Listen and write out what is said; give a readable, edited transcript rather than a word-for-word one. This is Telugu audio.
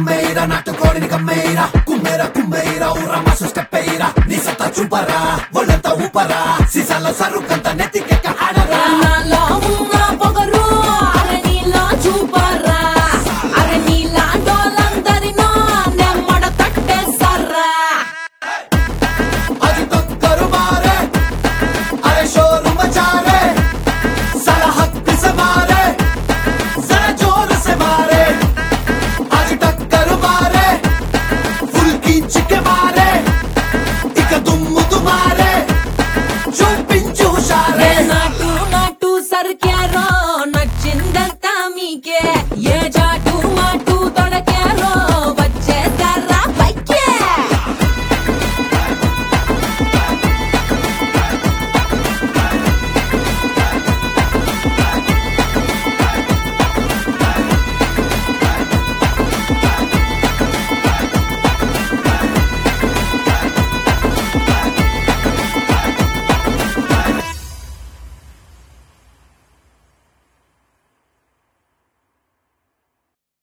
కమ్మేరా నాటుకోడిని కమ్మేరా కుమ్మేరా కుమ్మేరా ఊరా మాసు స్టెప్పేరా నీ సత్తా చూపరా ఒళ్ళంతా ఊపరా సీసాల సరుకంత నెత్తికెక్క ఆడరా నాలో ఉన్న పొగరు అరే నీలా చూపరా అరే నీలా డోలందరినో నెమ్మడ తట్టేసరా आज टक्कर मारे अरे शोर मचा रे साला हक से मारे जरा जोर से मारे आज टक्कर मारे फुल खींच के मारे इक दुम तुम्हारे చూపించు హుషారే నాటు నాటు సరికారో నచ్చిందంతా మీకే ఏ